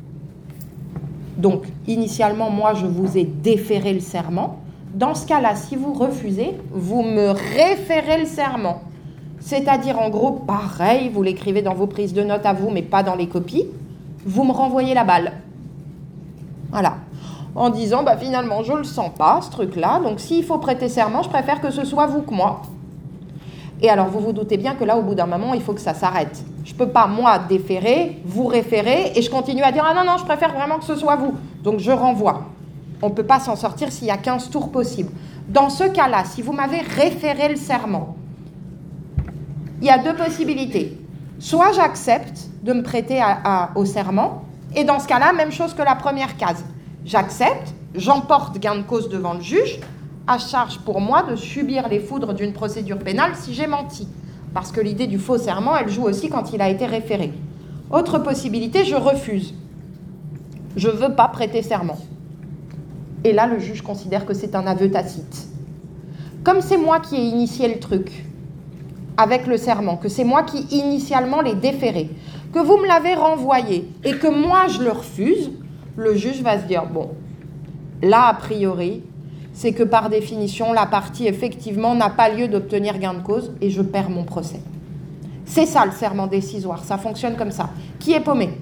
donc initialement, moi je vous ai déféré le serment. Dans ce cas-là, si vous refusez, vous me référez le serment. C'est-à-dire, en gros, pareil, vous l'écrivez dans vos prises de notes à vous, mais pas dans les copies, vous me renvoyez la balle. Voilà. En disant, bah, finalement, je ne le sens pas, ce truc-là, donc s'il faut prêter serment, je préfère que ce soit vous que moi. Et alors, vous vous doutez bien que là, au bout d'un moment, il faut que ça s'arrête. Je ne peux pas, moi, déférer, vous référer, et je continue à dire, ah non, je préfère vraiment que ce soit vous. Donc, je renvoie. On ne peut pas s'en sortir s'il y a 15 tours possibles. Dans ce cas-là, si vous m'avez référé le serment, il y a deux possibilités. Soit j'accepte de me prêter au serment, et dans ce cas-là, même chose que la première case. J'accepte, j'emporte gain de cause devant le juge, à charge pour moi de subir les foudres d'une procédure pénale si j'ai menti. Parce que l'idée du faux serment, elle joue aussi quand il a été référé. Autre possibilité, je refuse. Je ne veux pas prêter serment. Et là, le juge considère que c'est un aveu tacite. Comme c'est moi qui ai initié le truc, avec le serment, que c'est moi qui initialement l'ai déféré, que vous me l'avez renvoyé et que moi je le refuse, le juge va se dire, bon, là a priori, c'est que par définition, la partie effectivement n'a pas lieu d'obtenir gain de cause et je perds mon procès. C'est ça le serment décisoire, ça fonctionne comme ça. Qui est paumé?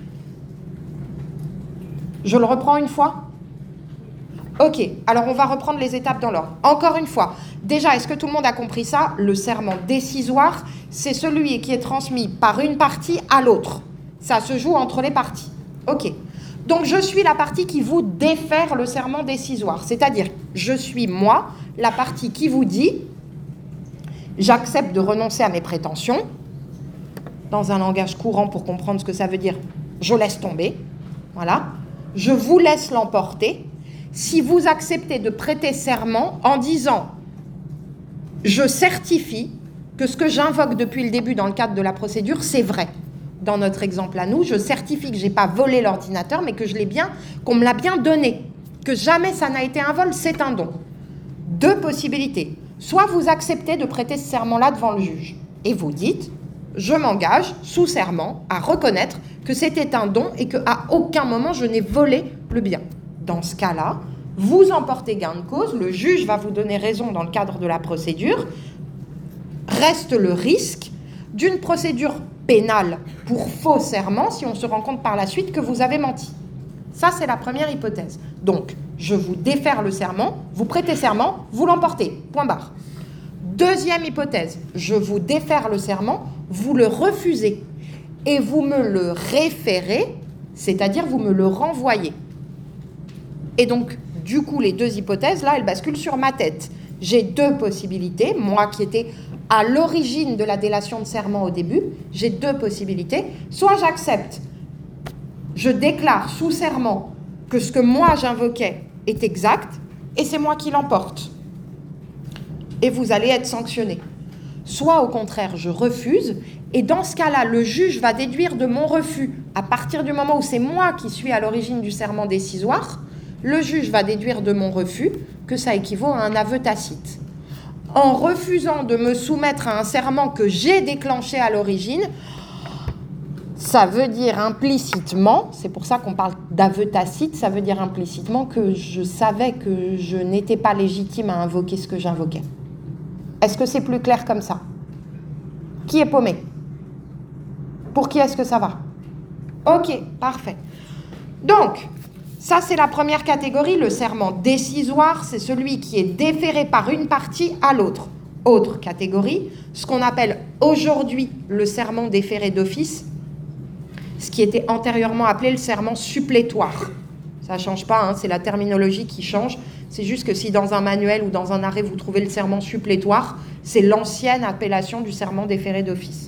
Je le reprends une fois? Ok, alors on va reprendre les étapes dans l'ordre. Encore une fois, déjà, est-ce que tout le monde a compris ça? Le serment décisoire, c'est celui qui est transmis par une partie à l'autre. Ça se joue entre les parties. Ok, donc je suis la partie qui vous défère le serment décisoire. C'est-à-dire, je suis moi, la partie qui vous dit « j'accepte de renoncer à mes prétentions », dans un langage courant pour comprendre ce que ça veut dire, je laisse tomber, voilà. je vous laisse l'emporter si vous acceptez de prêter serment en disant « Je certifie que ce que j'invoque depuis le début dans le cadre de la procédure, c'est vrai. » Dans notre exemple à nous, je certifie que je n'ai pas volé l'ordinateur, mais que qu'on me l'a bien donné, que jamais ça n'a été un vol, c'est un don. Deux possibilités. Soit vous acceptez de prêter ce serment-là devant le juge, et vous dites « Je m'engage sous serment à reconnaître que c'était un don et qu'à aucun moment je n'ai volé le bien. » Dans ce cas-là, vous emportez gain de cause, le juge va vous donner raison dans le cadre de la procédure. Reste le risque d'une procédure pénale pour faux serment si on se rend compte par la suite que vous avez menti. Ça, c'est la première hypothèse. Donc, je vous défère le serment, vous prêtez serment, vous l'emportez. Point barre. Deuxième hypothèse, je vous défère le serment, vous le refusez et vous me le référez, c'est-à-dire vous me le renvoyez. Et donc, du coup, les deux hypothèses, là, elles basculent sur ma tête. J'ai deux possibilités, moi qui étais à l'origine de la délation de serment au début, j'ai deux possibilités. Soit j'accepte, je déclare sous serment que ce que moi j'invoquais est exact, et c'est moi qui l'emporte. Et vous allez être sanctionné. Soit au contraire, je refuse, et dans ce cas-là, le juge va déduire de mon refus, à partir du moment où c'est moi qui suis à l'origine du serment décisoire, le juge va déduire de mon refus que ça équivaut à un aveu tacite. En refusant de me soumettre à un serment que j'ai déclenché à l'origine, ça veut dire implicitement, c'est pour ça qu'on parle d'aveu tacite, ça veut dire implicitement que je savais que je n'étais pas légitime à invoquer ce que j'invoquais. Est-ce que c'est plus clair comme ça? Qui est paumé? Pour qui est-ce que ça va? Ok, parfait. Donc, ça c'est la première catégorie, le serment décisoire, c'est celui qui est déféré par une partie à l'autre. Autre catégorie, ce qu'on appelle aujourd'hui le serment déféré d'office, ce qui était antérieurement appelé le serment supplétoire. Ça ne change pas, hein, c'est la terminologie qui change. C'est juste que si dans un manuel ou dans un arrêt vous trouvez le serment supplétoire, c'est l'ancienne appellation du serment déféré d'office.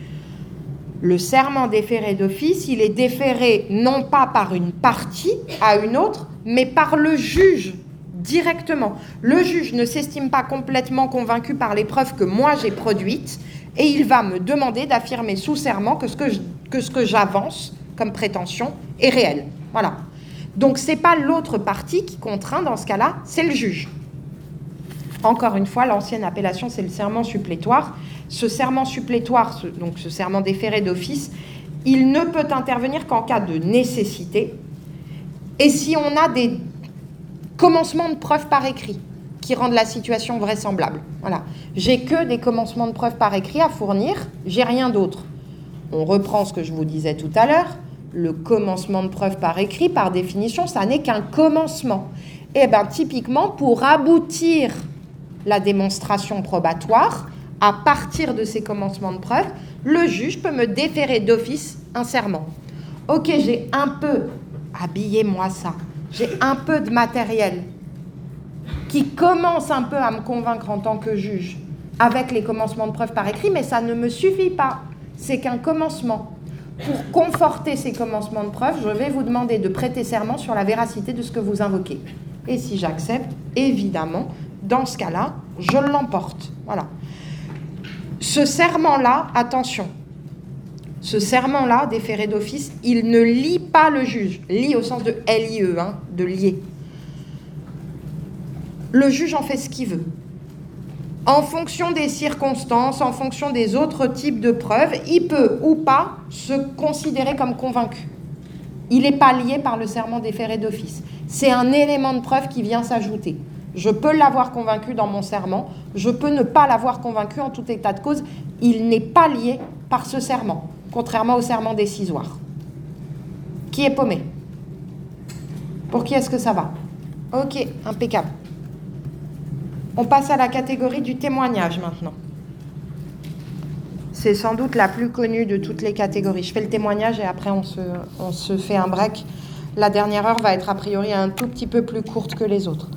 Le serment déféré d'office, il est déféré non pas par une partie à une autre, mais par le juge directement. Le juge ne s'estime pas complètement convaincu par les preuves que moi j'ai produites et il va me demander d'affirmer sous serment que ce que j'avance comme prétention est réel. Voilà. Donc ce n'est pas l'autre partie qui contraint dans ce cas-là, c'est le juge. Encore une fois, l'ancienne appellation, c'est le serment supplétoire. Ce serment supplétoire, donc ce serment déféré d'office, il ne peut intervenir qu'en cas de nécessité et si on a des commencements de preuves par écrit qui rendent la situation vraisemblable. Voilà. J'ai que des commencements de preuves par écrit à fournir, j'ai rien d'autre. On reprend ce que je vous disais tout à l'heure, le commencement de preuves par écrit, par définition, ça n'est qu'un commencement. Et bien, typiquement, pour aboutir la démonstration probatoire, à partir de ces commencements de preuves, le juge peut me déférer d'office un serment. Ok, j'ai un peu, habillez-moi ça, j'ai un peu de matériel qui commence un peu à me convaincre en tant que juge avec les commencements de preuves par écrit, mais ça ne me suffit pas. C'est qu'un commencement. Pour conforter ces commencements de preuves, je vais vous demander de prêter serment sur la véracité de ce que vous invoquez. Et si j'accepte, évidemment, dans ce cas-là, je l'emporte. Voilà. Ce serment-là, attention, ce serment-là, déféré d'office, il ne lie pas le juge. Lie au sens de LIE, hein, de lier. Le juge en fait ce qu'il veut. En fonction des circonstances, en fonction des autres types de preuves, il peut ou pas se considérer comme convaincu. Il n'est pas lié par le serment déféré d'office. C'est un élément de preuve qui vient s'ajouter. Je peux l'avoir convaincu dans mon serment, je peux ne pas l'avoir convaincu en tout état de cause. Il n'est pas lié par ce serment, contrairement au serment décisoire. Qui est paumé? Pour qui est-ce que ça va? Ok, impeccable. On passe à la catégorie du témoignage maintenant. C'est sans doute la plus connue de toutes les catégories. Je fais le témoignage et après on se fait un break. La dernière heure va être a priori un tout petit peu plus courte que les autres.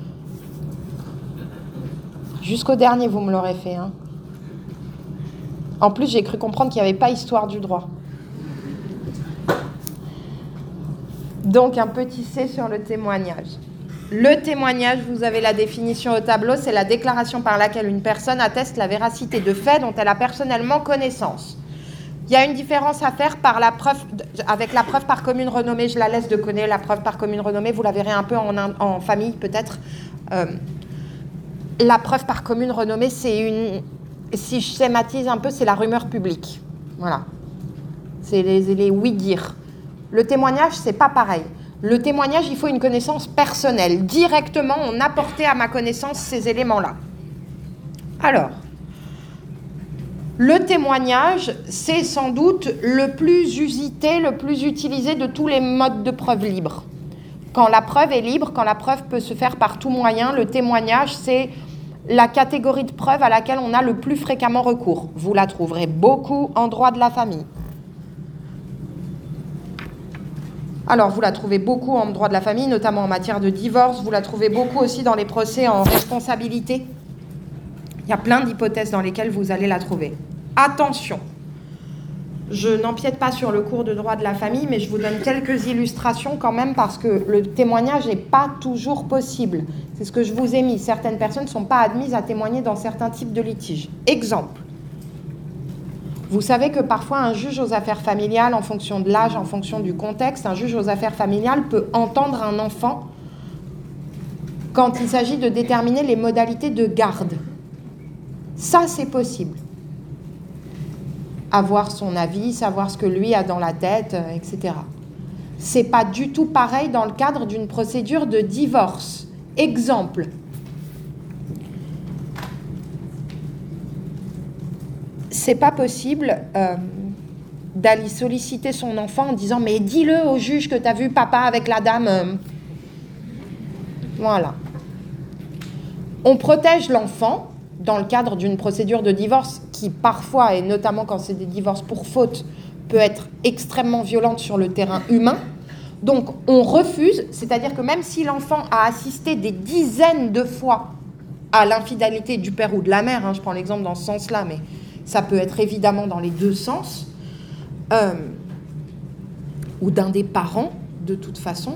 Jusqu'au dernier, vous me l'aurez fait. Hein. En plus, j'ai cru comprendre qu'il n'y avait pas histoire du droit. Donc, un petit C sur le témoignage. Le témoignage, vous avez la définition au tableau, c'est la déclaration par laquelle une personne atteste la véracité de faits dont elle a personnellement connaissance. Il y a une différence à faire avec la preuve par commune renommée. Je la laisse de connaître, la preuve par commune renommée. Vous la verrez un peu en famille, peut-être. La preuve par commune renommée, si je schématise un peu, c'est la rumeur publique. Voilà. C'est les oui-dire. Le témoignage, c'est pas pareil. Le témoignage, il faut une connaissance personnelle. Directement, on apportait à ma connaissance ces éléments-là. Alors, le témoignage, c'est sans doute le plus usité, le plus utilisé de tous les modes de preuve libre. Quand la preuve est libre, quand la preuve peut se faire par tout moyen, le témoignage, c'est la catégorie de preuve à laquelle on a le plus fréquemment recours. Vous la trouverez beaucoup en droit de la famille. Alors, vous la trouvez beaucoup en droit de la famille, notamment en matière de divorce. Vous la trouvez beaucoup aussi dans les procès en responsabilité. Il y a plein d'hypothèses dans lesquelles vous allez la trouver. Attention, je n'empiète pas sur le cours de droit de la famille, mais je vous donne quelques illustrations quand même parce que le témoignage n'est pas toujours possible. C'est ce que je vous ai mis. Certaines personnes ne sont pas admises à témoigner dans certains types de litiges. Exemple. Vous savez que parfois un juge aux affaires familiales, en fonction de l'âge, en fonction du contexte, un juge aux affaires familiales peut entendre un enfant quand il s'agit de déterminer les modalités de garde. Ça, c'est possible. Avoir son avis, savoir ce que lui a dans la tête, etc. C'est pas du tout pareil dans le cadre d'une procédure de divorce. Exemple. C'est pas possible d'aller solliciter son enfant en disant « Mais dis-le au juge que tu as vu papa avec la dame. » Voilà. On protège l'enfant dans le cadre d'une procédure de divorce qui parfois, et notamment quand c'est des divorces pour faute, peut être extrêmement violente sur le terrain humain. Donc on refuse, c'est-à-dire que même si l'enfant a assisté des dizaines de fois à l'infidélité du père ou de la mère, je prends l'exemple dans ce sens-là, mais ça peut être évidemment dans les deux sens, ou d'un des parents, de toute façon,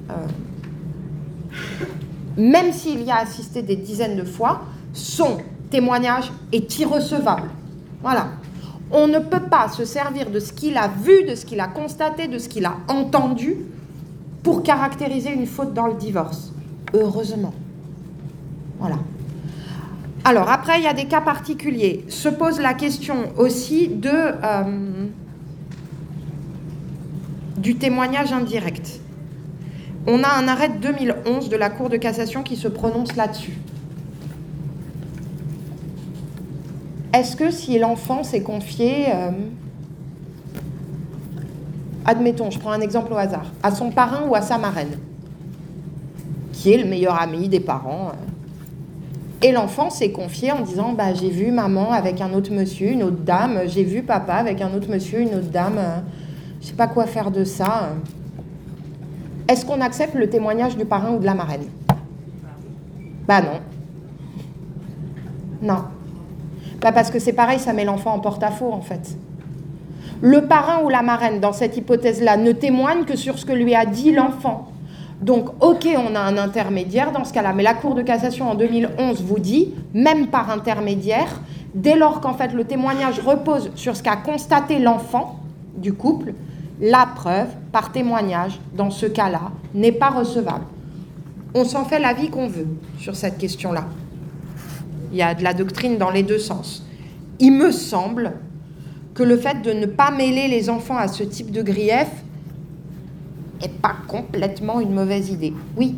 même s'il y a assisté des dizaines de fois, son témoignage est irrecevable. Voilà. On ne peut pas se servir de ce qu'il a vu, de ce qu'il a constaté, de ce qu'il a entendu pour caractériser une faute dans le divorce. Heureusement. Voilà. Alors, après, il y a des cas particuliers. Se pose la question aussi du témoignage indirect. On a un arrêt de 2011 de la Cour de cassation qui se prononce là-dessus. Est-ce que si l'enfant s'est confié, admettons, je prends un exemple au hasard, à son parrain ou à sa marraine, qui est le meilleur ami des parents, et l'enfant s'est confié en disant « j'ai vu maman avec un autre monsieur, une autre dame, j'ai vu papa avec un autre monsieur, une autre dame, je ne sais pas quoi faire de ça. » Est-ce qu'on accepte le témoignage du parrain ou de la marraine? Non. Non. Parce que c'est pareil, ça met l'enfant en porte-à-faux, en fait. Le parrain ou la marraine, dans cette hypothèse-là, ne témoigne que sur ce que lui a dit l'enfant. Donc, ok, on a un intermédiaire dans ce cas-là, mais la Cour de cassation en 2011 vous dit, même par intermédiaire, dès lors qu'en fait le témoignage repose sur ce qu'a constaté l'enfant du couple, la preuve par témoignage, dans ce cas-là, n'est pas recevable. On s'en fait l'avis qu'on veut sur cette question-là. Il y a de la doctrine dans les deux sens. Il me semble que le fait de ne pas mêler les enfants à ce type de grief n'est pas complètement une mauvaise idée. Oui.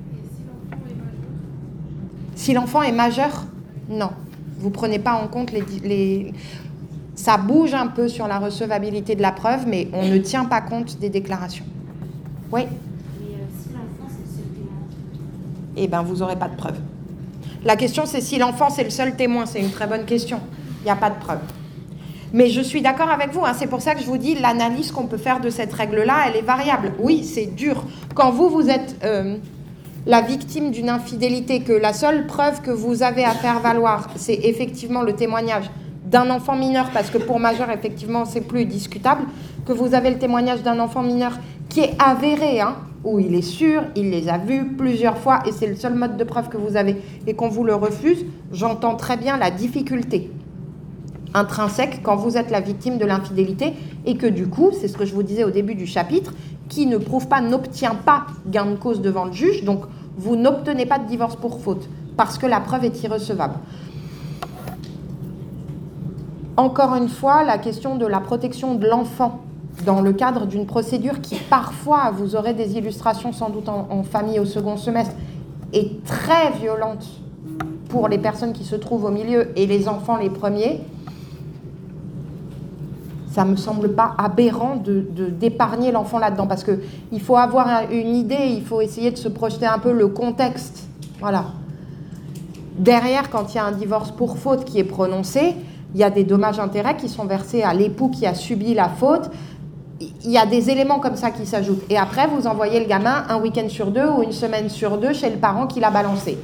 Et si l'enfant est majeur? Non. Vous ne prenez pas en compte les... Ça bouge un peu sur la recevabilité de la preuve, mais on ne tient pas compte des déclarations. Oui. Mais si l'enfant, c'est le seul témoin? Eh bien, vous n'aurez pas de preuve. La question, c'est si l'enfant, c'est le seul témoin. C'est une très bonne question. Il n'y a pas de preuve. Mais je suis d'accord avec vous. C'est pour ça que je vous dis, l'analyse qu'on peut faire de cette règle-là, elle est variable. Oui, c'est dur. Quand vous êtes la victime d'une infidélité, que la seule preuve que vous avez à faire valoir, c'est effectivement le témoignage d'un enfant mineur, parce que pour majeur, effectivement, c'est plus discutable, que vous avez le témoignage d'un enfant mineur qui est avéré, hein, où il est sûr, il les a vus plusieurs fois, et c'est le seul mode de preuve que vous avez, et qu'on vous le refuse, j'entends très bien la difficulté intrinsèque quand vous êtes la victime de l'infidélité, et que du coup, c'est ce que je vous disais au début du chapitre, qui ne prouve pas, n'obtient pas gain de cause devant le juge, donc vous n'obtenez pas de divorce pour faute, parce que la preuve est irrecevable. Encore une fois, la question de la protection de l'enfant dans le cadre d'une procédure qui, parfois, vous aurez des illustrations sans doute en famille au second semestre, est très violente pour les personnes qui se trouvent au milieu et les enfants les premiers. Ça ne me semble pas aberrant d'épargner l'enfant là-dedans, parce qu'il faut avoir une idée, il faut essayer de se projeter un peu le contexte. Voilà. Derrière, quand il y a un divorce pour faute qui est prononcé, il y a des dommages-intérêts qui sont versés à l'époux qui a subi la faute. Il y a des éléments comme ça qui s'ajoutent. Et après, vous envoyez le gamin un week-end sur 2 ou une semaine sur 2 chez le parent qui l'a balancé.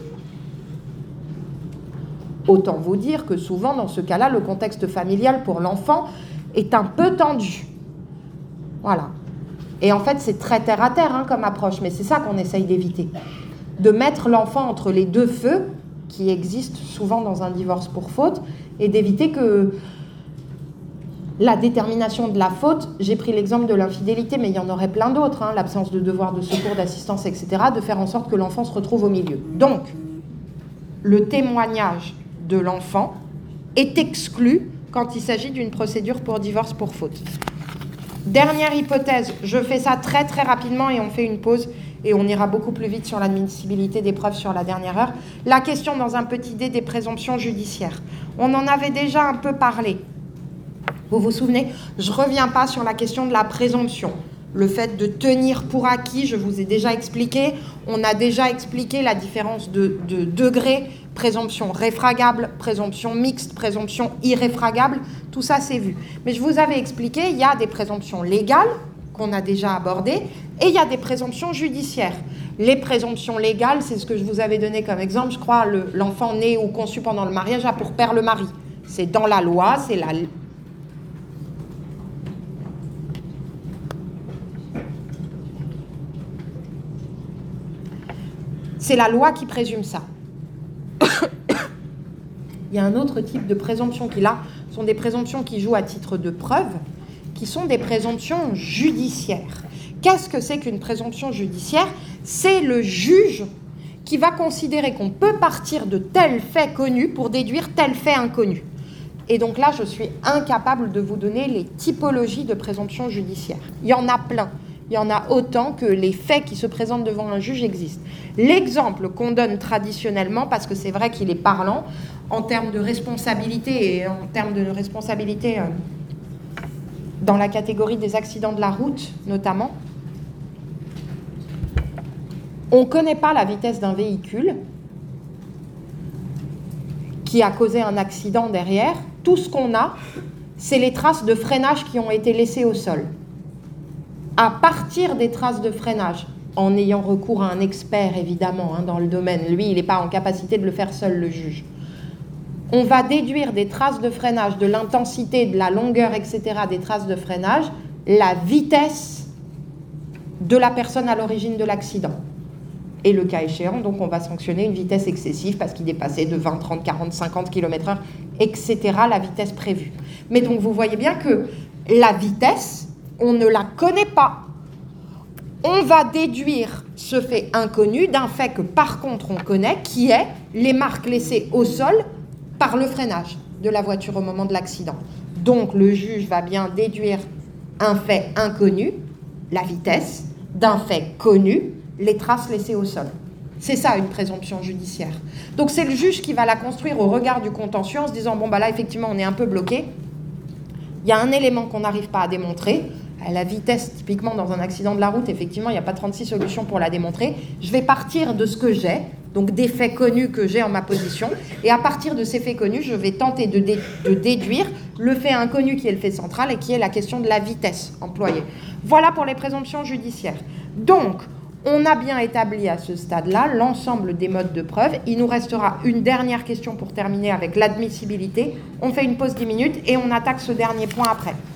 Autant vous dire que souvent, dans ce cas-là, le contexte familial pour l'enfant est un peu tendu. Voilà. Et en fait, c'est très terre-à-terre hein, comme approche, mais c'est ça qu'on essaye d'éviter. De mettre l'enfant entre les deux feux qui existent souvent dans un divorce pour faute, et d'éviter que la détermination de la faute, j'ai pris l'exemple de l'infidélité, mais il y en aurait plein d'autres, hein, l'absence de devoir de secours, d'assistance, etc., de faire en sorte que l'enfant se retrouve au milieu. Donc, le témoignage de l'enfant est exclu quand il s'agit d'une procédure pour divorce pour faute. Dernière hypothèse, je fais ça très très rapidement et on fait une pause et on ira beaucoup plus vite sur l'admissibilité des preuves sur la dernière heure. La question dans un petit dé des présomptions judiciaires. On en avait déjà un peu parlé. Vous vous souvenez? Je ne reviens pas sur la question de la présomption. Le fait de tenir pour acquis, je vous ai déjà expliqué. On a déjà expliqué la différence de degré, présomption réfragable, présomption mixte, présomption irréfragable. Tout ça, c'est vu. Mais je vous avais expliqué, il y a des présomptions légales qu'on a déjà abordées et il y a des présomptions judiciaires. Les présomptions légales, c'est ce que je vous avais donné comme exemple, je crois, l'enfant né ou conçu pendant le mariage a pour père le mari. C'est dans la loi, c'est la... C'est la loi qui présume ça. Il y a un autre type de présomption qui, là, sont des présomptions qui jouent à titre de preuve, qui sont des présomptions judiciaires. Qu'est-ce que c'est qu'une présomption judiciaire? C'est le juge qui va considérer qu'on peut partir de tel fait connu pour déduire tel fait inconnu. Et donc là, je suis incapable de vous donner les typologies de présomptions judiciaires. Il y en a plein. Il y en a autant que les faits qui se présentent devant un juge existent. L'exemple qu'on donne traditionnellement, parce que c'est vrai qu'il est parlant, en termes de responsabilité et en termes de responsabilité dans la catégorie des accidents de la route notamment, on ne connaît pas la vitesse d'un véhicule qui a causé un accident derrière. Tout ce qu'on a, c'est les traces de freinage qui ont été laissées au sol. À partir des traces de freinage, en ayant recours à un expert évidemment dans le domaine, lui il n'est pas en capacité de le faire seul, le juge, on va déduire des traces de freinage, de l'intensité, de la longueur, etc., des traces de freinage, la vitesse de la personne à l'origine de l'accident. Et le cas échéant, donc on va sanctionner une vitesse excessive parce qu'il est passé de 20, 30, 40, 50 km/h, etc., la vitesse prévue. Mais donc vous voyez bien que la vitesse, on ne la connaît pas. On va déduire ce fait inconnu d'un fait que par contre on connaît, qui est les marques laissées au sol par le freinage de la voiture au moment de l'accident. Donc le juge va bien déduire un fait inconnu, la vitesse, d'un fait connu, les traces laissées au sol. C'est ça une présomption judiciaire. Donc c'est le juge qui va la construire au regard du contentieux en se disant, bon bah là effectivement on est un peu bloqué, il y a un élément qu'on n'arrive pas à démontrer, la vitesse typiquement dans un accident de la route, effectivement il n'y a pas 36 solutions pour la démontrer, je vais partir de ce que j'ai, donc des faits connus que j'ai en ma position, et à partir de ces faits connus, je vais tenter de déduire le fait inconnu qui est le fait central et qui est la question de la vitesse employée. Voilà pour les présomptions judiciaires. Donc, On a bien établi à ce stade-là l'ensemble des modes de preuve. Il nous restera une dernière question pour terminer avec l'admissibilité. On fait une pause 10 minutes et on attaque ce dernier point après.